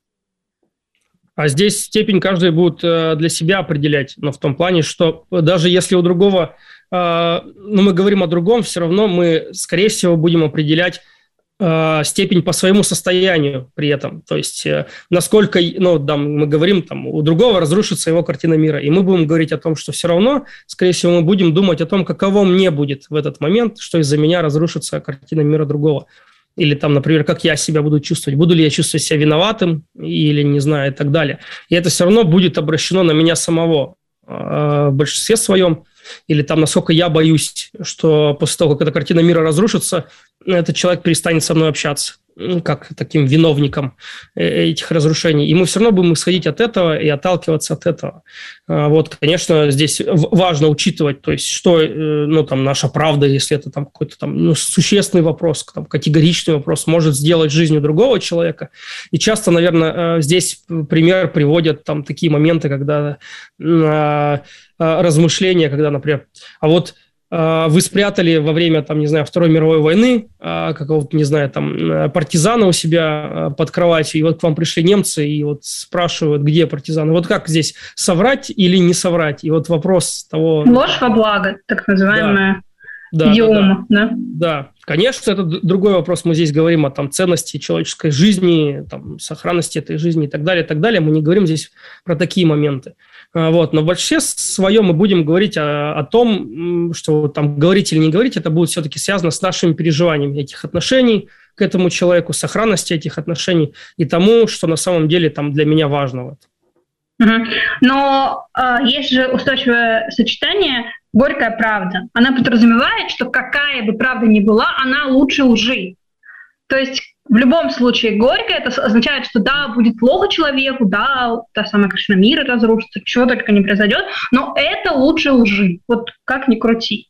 А здесь степень каждый будет для себя определять, но в том плане, что даже если у другого, ну, мы говорим о другом, все равно мы, скорее всего, будем определять степень по своему состоянию при этом. То есть, насколько, ну, да, мы говорим, там, у другого разрушится его картина мира, и мы будем говорить о том, что все равно, скорее всего, мы будем думать о том, каково мне будет в этот момент, что из-за меня разрушится картина мира другого. Или там, например, как я себя буду чувствовать, буду ли я чувствовать себя виноватым или не знаю и так далее. И это все равно будет обращено на меня самого в большинстве своем. Или там, насколько я боюсь, что после того, как эта картина мира разрушится, этот человек перестанет со мной общаться. как таким виновником этих разрушений. И мы все равно будем исходить от этого и отталкиваться от этого. Вот, конечно, здесь важно учитывать, то есть, что, ну, там, наша правда, если это там какой-то там, ну, существенный вопрос, там, категоричный вопрос, может сделать жизнью другого человека. И часто, наверное, здесь пример приводят там такие моменты, когда э, размышления, когда, например, а вот вы спрятали во время, там, не знаю, Второй мировой войны какого-то, не знаю, там, партизана у себя под кроватью, и вот к вам пришли немцы и вот спрашивают, где партизаны. Вот как здесь, соврать или не соврать? И вот вопрос того... Ложь во благо, так называемая да. идиома, да, да. да? Да, конечно, это другой вопрос. Мы здесь говорим о там, ценности человеческой жизни, там, сохранности этой жизни и так далее, и так далее. Мы не говорим здесь про такие моменты. Вот. Но в большинстве своем мы будем говорить о, о том, что там говорить или не говорить, это будет все-таки связано с нашими переживаниями этих отношений к этому человеку, сохранности этих отношений и тому, что на самом деле там, для меня важно. Угу. Но э, есть же устойчивое сочетание «горькая правда». Она подразумевает, что какая бы правда ни была, она лучше лжи. То есть в любом случае горько это означает, что да, будет плохо человеку, да, та самая картина мира разрушится, чего только не произойдет, но это лучше лжи. Вот как ни крути.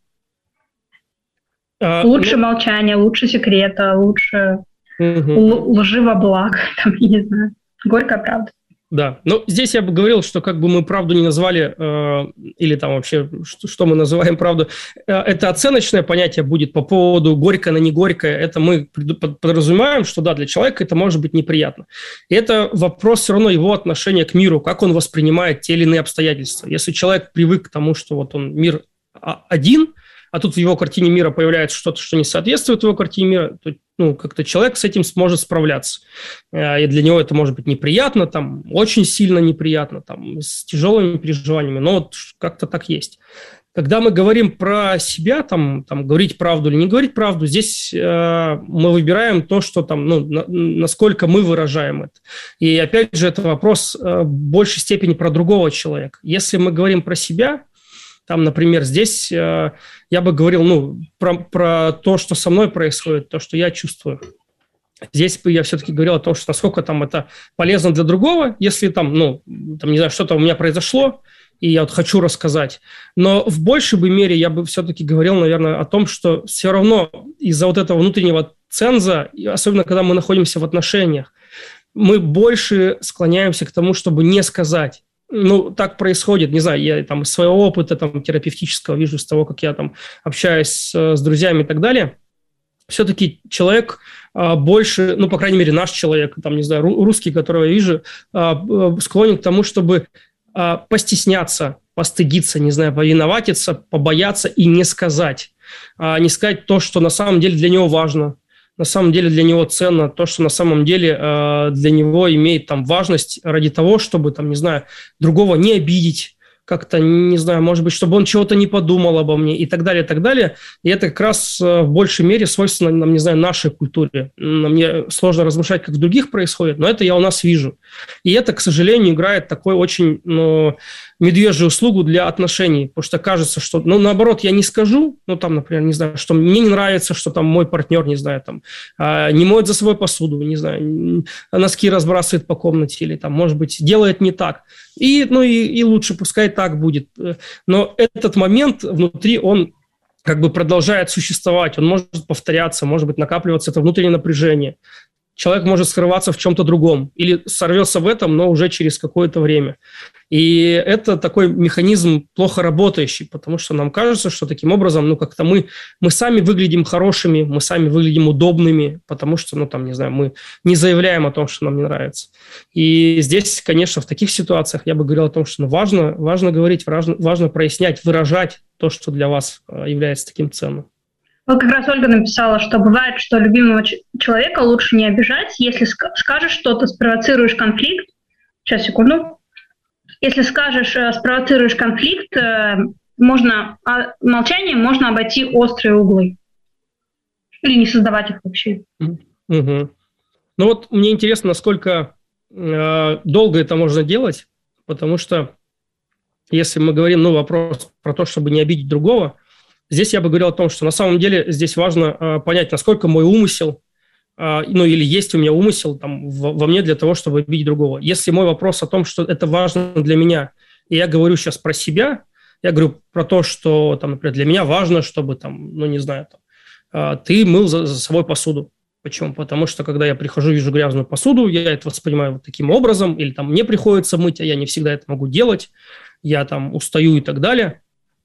А, лучше ну... молчания, лучше секрета, лучше угу. лжи во благо, там, я не знаю. Горькая правда. Да, но здесь я бы говорил, что как бы мы правду не назвали, э, или там вообще, что, что мы называем правду, э, это оценочное понятие будет по поводу горькое на не горькое, это мы подразумеваем, что да, для человека это может быть неприятно. И это вопрос все равно его отношения к миру, как он воспринимает те или иные обстоятельства. Если человек привык к тому, что вот он мир один, а тут в его картине мира появляется что-то, что не соответствует его картине мира, то ну, как-то человек с этим сможет справляться. И для него это может быть неприятно, там, очень сильно неприятно, там, с тяжелыми переживаниями, но вот как-то так есть. Когда мы говорим про себя, там, там, говорить правду или не говорить правду, здесь э, мы выбираем то, что там, ну, на, насколько мы выражаем это. И опять же, это вопрос э, в большей степени про другого человека. Если мы говорим про себя, там, например, здесь э, я бы говорил, ну, про, про то, что со мной происходит, то, что я чувствую. Здесь бы я все-таки говорил о том, что насколько там это полезно для другого, если там, ну, там, не знаю, что-то у меня произошло, и я вот хочу рассказать. Но в большей бы мере я бы все-таки говорил, наверное, о том, что все равно из-за вот этого внутреннего ценза, особенно когда мы находимся в отношениях, мы больше склоняемся к тому, чтобы не сказать. Ну, так происходит, не знаю, я там из своего опыта там, терапевтического вижу, с того, как я там общаюсь с, с друзьями и так далее. Все-таки человек а, больше, ну, по крайней мере, наш человек, там, не знаю, русский, которого я вижу, а, склонен к тому, чтобы а, постесняться, постыдиться, не знаю, повиноватиться, побояться и не сказать. А, не сказать то, что на самом деле для него важно. На самом деле для него ценно, то, что на самом деле э, для него имеет там важность ради того, чтобы, там, не знаю, другого не обидеть, как-то, не знаю, может быть, чтобы он чего-то не подумал обо мне и так далее, и так далее. И это как раз э, в большей мере свойственно, нам, не знаю, нашей культуре. Мне сложно размышлять, как в других происходит, но это я у нас вижу. И это, к сожалению, играет такой очень, ну, медвежью услугу для отношений, потому что кажется, что, ну, наоборот, я не скажу, ну, там, например, не знаю, что мне не нравится, что там мой партнер, не знаю, там, э, не моет за собой посуду, не знаю, носки разбрасывает по комнате или там, может быть, делает не так. И, ну, и, и лучше, пускай так будет. Но этот момент внутри, он как бы продолжает существовать, он может повторяться, может быть, накапливаться это внутреннее напряжение. Человек может скрываться в чем-то другом или сорвется в этом, но уже через какое-то время. И это такой механизм плохо работающий, потому что нам кажется, что таким образом, ну, как-то мы, мы сами выглядим хорошими, мы сами выглядим удобными, потому что, ну, там, не знаю, мы не заявляем о том, что нам не нравится. И здесь, конечно, в таких ситуациях я бы говорил о том, что ну, важно, важно говорить, важно, важно прояснять, выражать то, что для вас является таким ценным. Вот как раз Ольга написала, что бывает, что любимого человека лучше не обижать, если скажешь что-то, спровоцируешь конфликт. Сейчас, секунду. Если скажешь, спровоцируешь конфликт, можно молчанием можно обойти острые углы. Или не создавать их вообще. Угу. Ну вот мне интересно, насколько э, долго это можно делать, потому что если мы говорим, ну, вопрос про то, чтобы не обидеть другого, здесь я бы говорил о том, что на самом деле здесь важно э, понять, насколько мой умысел ну, или есть у меня умысел там, во мне для того, чтобы обидеть другого. Если мой вопрос о том, что это важно для меня, и я говорю сейчас про себя, я говорю про то, что, там, например, для меня важно, чтобы, там, ну, не знаю, там, ты мыл за, за собой посуду. Почему? Потому что, когда я прихожу, вижу грязную посуду, я это воспринимаю вот таким образом, или там мне приходится мыть, а я не всегда это могу делать, я там устаю и так далее,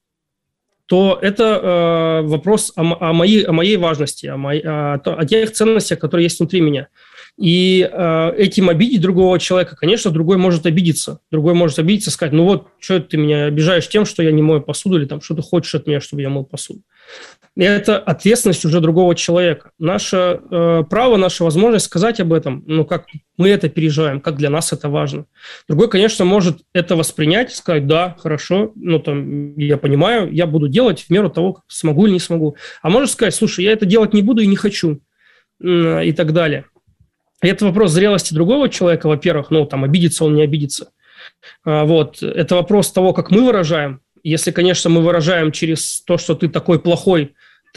то это э, вопрос о, о, моей, о моей важности, о, моей, о, о тех ценностях, которые есть внутри меня. И э, этим обидеть другого человека, конечно, другой может обидеться. Другой может обидеться и сказать, ну вот, что ты меня обижаешь тем, что я не мою посуду, или там, что ты хочешь от меня, чтобы я мыл посуду. И это ответственность уже другого человека. Наше э, право, наша возможность сказать об этом, ну, как мы это переживаем, как для нас это важно. Другой, конечно, может это воспринять, сказать, да, хорошо, ну, там, я понимаю, я буду делать в меру того, как смогу или не смогу. А может сказать, слушай, я это делать не буду и не хочу, э, и так далее. И это вопрос зрелости другого человека, во-первых, ну, там, обидится он, не обидится. А, вот, это вопрос того, как мы выражаем. Если, конечно, мы выражаем через то, что ты такой плохой,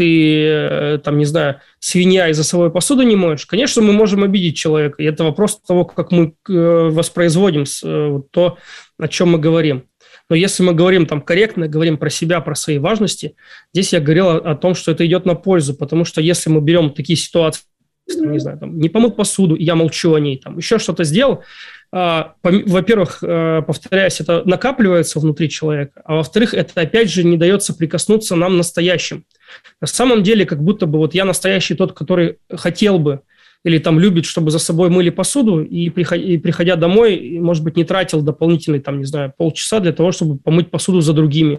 ты, там, не знаю, свинья и за собой посуду не моешь, конечно, мы можем обидеть человека. И это вопрос того, как мы воспроизводим то, о чем мы говорим. Но если мы говорим там корректно, говорим про себя, про свои важности, здесь я говорил о, о том, что это идет на пользу, потому что если мы берем такие ситуации, не знаю, там, не помыл посуду, и я молчу о ней, там, еще что-то сделал, во-первых, повторяюсь, это накапливается внутри человека, а во-вторых, это опять же не дает соприкоснуться нам настоящим. На самом деле, как будто бы вот я настоящий тот, который хотел бы или там любит, чтобы за собой мыли посуду, и, приходя, и приходя домой, может быть, не тратил дополнительные, там, не знаю, полчаса для того, чтобы помыть посуду за другими.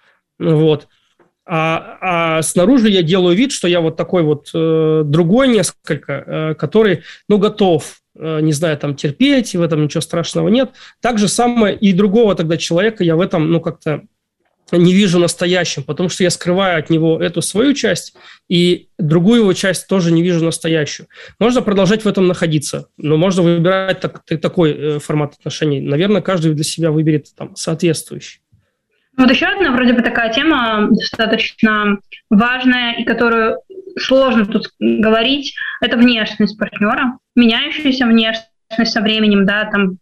Вот. А, а снаружи я делаю вид, что я вот такой вот э, другой несколько, э, который, ну, готов, э, не знаю, там, терпеть, и в этом ничего страшного нет. Так же самое и другого тогда человека я в этом, ну, как-то не вижу настоящим, потому что я скрываю от него эту свою часть, и другую его часть тоже не вижу настоящую. Можно продолжать в этом находиться, но можно выбирать так, такой э, формат отношений. Наверное, каждый для себя выберет там соответствующий. Вот еще одна вроде бы такая тема достаточно важная и которую сложно тут говорить, это внешность партнера, меняющаяся внешность со временем, да, там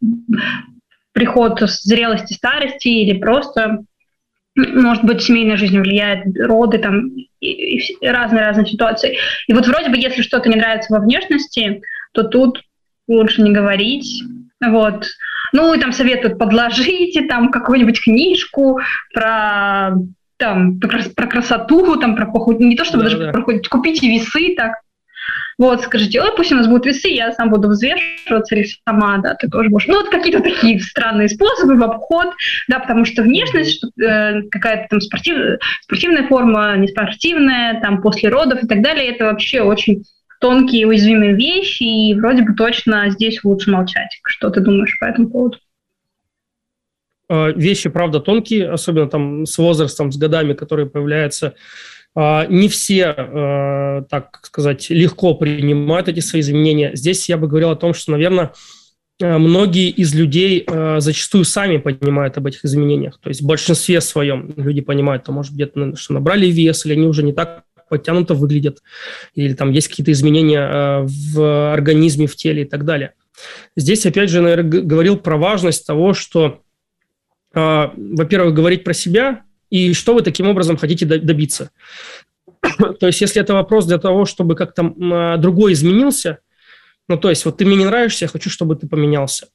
приход зрелости, старости или просто, может быть, семейная жизнь влияет, роды, там, и разные-разные ситуации. И вот вроде бы, если что-то не нравится во внешности, то тут лучше не говорить, вот. Ну, и там советуют, подложите там какую-нибудь книжку про, там, про, про красоту, там, про похуд... не то чтобы да, даже да. Про... купите весы, так. Вот, скажите, ой, пусть у нас будут весы, я сам буду взвешиваться или сама, да, ты тоже можешь. Ну, вот какие-то такие странные способы в обход, да, потому что внешность, э, какая-то там спортив... спортивная форма, неспортивная, там, после родов и так далее, это вообще очень тонкие и уязвимые вещи, и вроде бы точно здесь лучше молчать. Что ты думаешь по этому поводу? Вещи, правда, тонкие, особенно там с возрастом, с годами, которые появляются. Не все, так сказать, легко принимают эти свои изменения. Здесь я бы говорил о том, что, наверное, многие из людей зачастую сами понимают об этих изменениях. То есть в большинстве своем люди понимают, то, может, где-то что набрали вес, или они уже не так подтянуто выглядят, или там есть какие-то изменения в организме, в теле и так далее. Здесь, опять же, я говорил про важность того, что, во-первых, говорить про себя, и что вы таким образом хотите добиться. То есть, если это вопрос для того, чтобы как-то другой изменился, ну, то есть, вот ты мне не нравишься, я хочу, чтобы ты поменялся.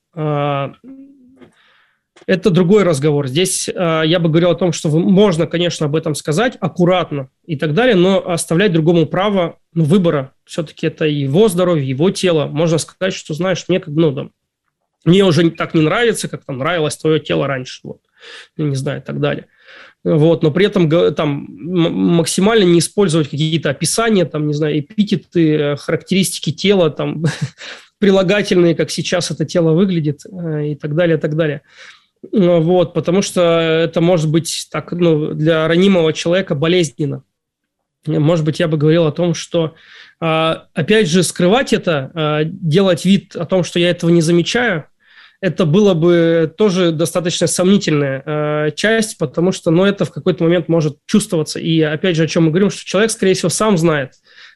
Это другой разговор. Здесь э, я бы говорил о том, что можно, конечно, об этом сказать аккуратно и так далее, но оставлять другому право ну, выбора. Все-таки это его здоровье, его тело. Можно сказать, что, знаешь, мне, как, ну, там, мне уже так не нравится, как там нравилось твое тело раньше. Вот. Не знаю, и так далее. Вот, но при этом там, максимально не использовать какие-то описания, там, не знаю, эпитеты, характеристики тела, там, прилагательные, как сейчас это тело выглядит и так далее, и так далее. Вот, потому что это может быть так, ну, для ранимого человека болезненно. Может быть, я бы говорил о том, что, опять же, скрывать это, делать вид о том, что я этого не замечаю, это было бы тоже достаточно сомнительная часть, потому что ну, это в какой-то момент может чувствоваться. И, опять же, о чем мы говорим, что человек, скорее всего, сам знает,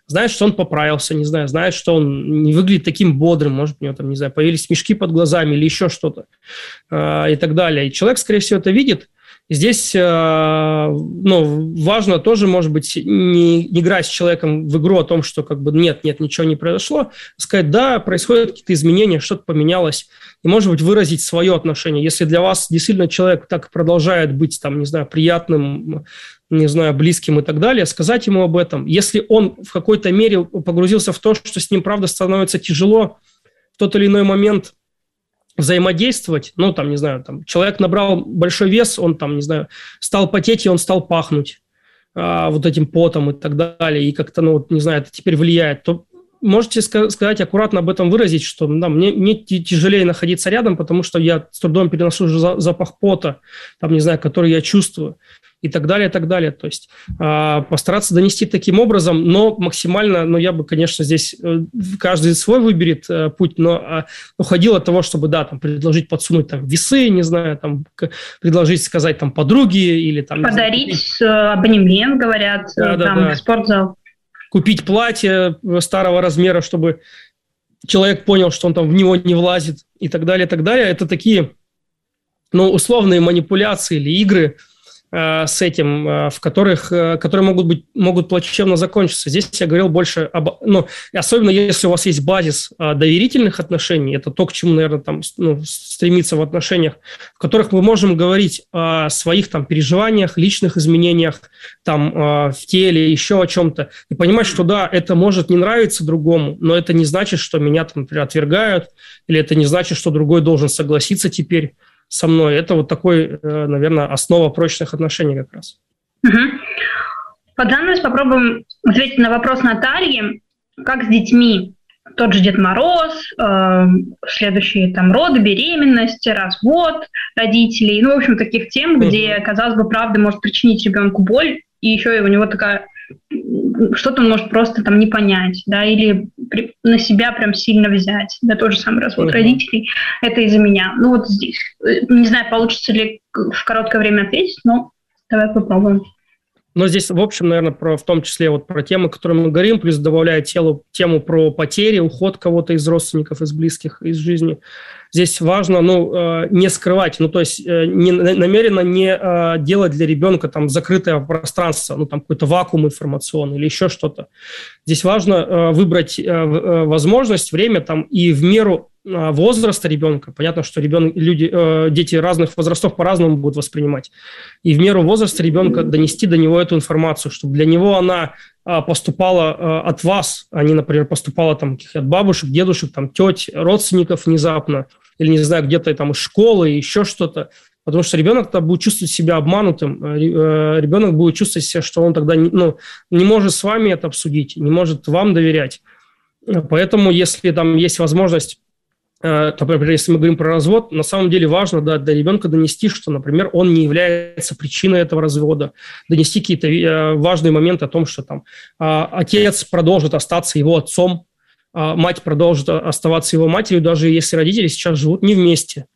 знает, что он поправился, не знаю, знает, что он не выглядит таким бодрым, может, у него там, не знаю, появились мешки под глазами или еще что-то э, и так далее. И человек, скорее всего, это видит. И здесь э, ну, важно тоже, может быть, не, не играть с человеком в игру о том, что как бы нет, нет, ничего не произошло, сказать, да, происходят какие-то изменения, что-то поменялось, и, может быть, выразить свое отношение. Если для вас действительно человек так продолжает быть, там, не знаю, приятным, не знаю, близким и так далее, сказать ему об этом. Если он в какой-то мере погрузился в то, что с ним, правда, становится тяжело в тот или иной момент взаимодействовать, ну, там, не знаю, там, человек набрал большой вес, он, там, не знаю, стал потеть, и он стал пахнуть а, вот этим потом и так далее, и как-то, ну, вот, не знаю, это теперь влияет, то можете сказать, аккуратно об этом выразить, что да, мне, мне тяжелее находиться рядом, потому что я с трудом переношу запах пота, там, не знаю, который я чувствую, и так далее, и так далее. То есть э, постараться донести таким образом, но максимально, ну, я бы, конечно, здесь э, каждый свой выберет э, путь, но э, уходил от того, чтобы, да, там, предложить подсунуть там весы, не знаю, там, к- предложить сказать там подруге или там... Подарить знаю, абонемент, говорят, да, там, да, да. в спортзал. Купить платье старого размера, чтобы человек понял, что он там в него не влазит и так далее, и так далее. Это такие, ну, условные манипуляции или игры э, с этим, э, в которых, э, которые могут быть, могут плачевно закончиться. Здесь я говорил больше об, ну, особенно если у вас есть базис э, доверительных отношений, это то, к чему, наверное, там, ну, стремиться в отношениях, в которых мы можем говорить о своих там переживаниях, личных изменениях, там, э, в теле, еще о чем-то, и понимать, что да, это может не нравиться другому, но это не значит, что меня там, например, отвергают, или это не значит, что другой должен согласиться теперь со мной. Это вот такой, э, наверное, основа прочных отношений как раз. Угу. Под занавес попробуем ответить на вопрос Натальи. Как с детьми? Тот же Дед Мороз, э, следующие там роды, беременность, развод родителей. Ну, в общем, таких тем, mm-hmm. где, казалось бы, правда может причинить ребенку боль, и еще у него такая... Что-то он может просто там не понять, да, или при, на себя прям сильно взять. Да, тот же самый развод mm-hmm. родителей. Это из-за меня. Ну, вот здесь. Не знаю, получится ли в короткое время ответить, но давай попробуем. Но здесь, в общем, наверное, про, в том числе вот про темы, о которых мы говорим, плюс добавляя телу, тему про потери, уход кого-то из родственников, из близких, из жизни. Здесь важно, ну, не скрывать, ну, то есть не, намеренно не делать для ребенка там закрытое пространство, ну, там какой-то вакуум информационный или еще что-то. Здесь важно выбрать возможность, время там и в меру возраста ребенка. Понятно, что ребенок, люди, дети разных возрастов по-разному будут воспринимать. И в меру возраста ребенка донести до него эту информацию, чтобы для него она поступала от вас, а не, например, поступала там от бабушек, дедушек, там, теть, родственников внезапно, или, не знаю, где-то там из школы, еще что-то. Потому что ребенок тогда будет чувствовать себя обманутым, ребенок будет чувствовать себя, что он тогда не, ну, не может с вами это обсудить, не может вам доверять. Поэтому, если там есть возможность, например, если мы говорим про развод, на самом деле важно, да, для ребенка донести, что, например, он не является причиной этого развода, донести какие-то важные моменты о том, что там отец продолжит остаться его отцом, мать продолжит оставаться его матерью, даже если родители сейчас живут не вместе.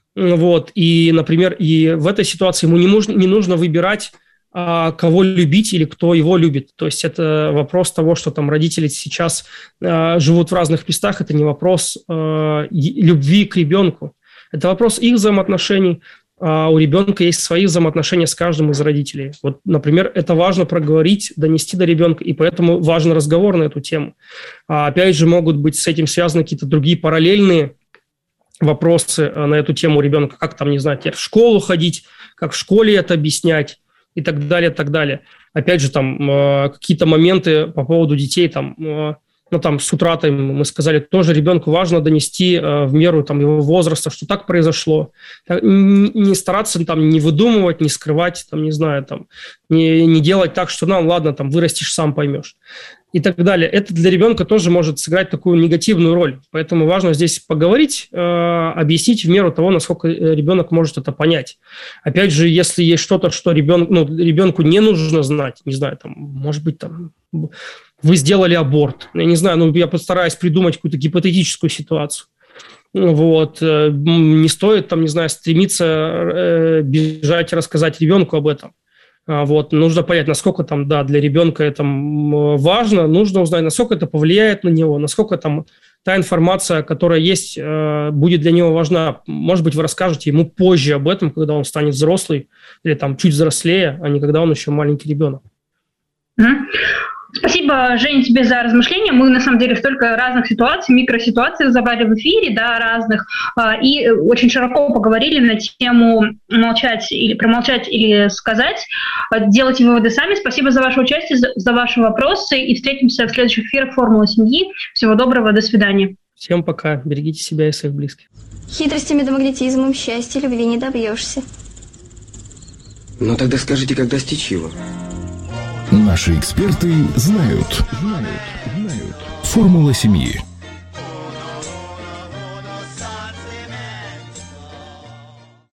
Вот. И, например, и в этой ситуации ему не нужно, не нужно выбирать, кого любить или кто его любит. То есть это вопрос того, что там родители сейчас э, живут в разных местах, это не вопрос э, любви к ребенку. Это вопрос их взаимоотношений. А у ребенка есть свои взаимоотношения с каждым из родителей. Вот, например, это важно проговорить, донести до ребенка, и поэтому важен разговор на эту тему. А опять же, могут быть с этим связаны какие-то другие параллельные вопросы на эту тему у ребенка. Как там, не знаю, в школу ходить, как в школе это объяснять, и так далее, так далее. Опять же, там э, какие-то моменты по поводу детей, там, э, ну, там, с утратой, мы сказали, тоже ребенку важно донести э, в меру там, его возраста, что так произошло. Не, не стараться там не выдумывать, не скрывать, там, не знаю, там, не, не делать так, что, ну, ладно, там, вырастешь, сам поймешь. И так далее. Это для ребенка тоже может сыграть такую негативную роль. Поэтому важно здесь поговорить, э, объяснить в меру того, насколько ребенок может это понять. Опять же, если есть что-то, что ребенок, ну, ребенку не нужно знать, не знаю, там, может быть, там, вы сделали аборт. Я не знаю, ну, я постараюсь придумать какую-то гипотетическую ситуацию. Вот. Не стоит, там, не знаю, стремиться э, бежать и рассказать ребенку об этом. Вот, нужно понять, насколько там, да, для ребенка это важно, нужно узнать, насколько это повлияет на него, насколько там та информация, которая есть, будет для него важна. Может быть, вы расскажете ему позже об этом, когда он станет взрослый или там чуть взрослее, а не когда он еще маленький ребенок. Mm-hmm. Спасибо, Жень, тебе за размышления. Мы, на самом деле, столько разных ситуаций, микроситуаций разобрали в эфире, да, разных, и очень широко поговорили на тему молчать или промолчать или сказать. Делайте выводы сами. Спасибо за ваше участие, за ваши вопросы, и встретимся в следующих эфирах «Формулы семьи». Всего доброго, до свидания. Всем пока. Берегите себя и своих близких. Хитростями да магнетизмом счастья любви не добьешься. Ну тогда скажите, как достичь его? Наши эксперты знают. Знают. Знают. Формула семьи.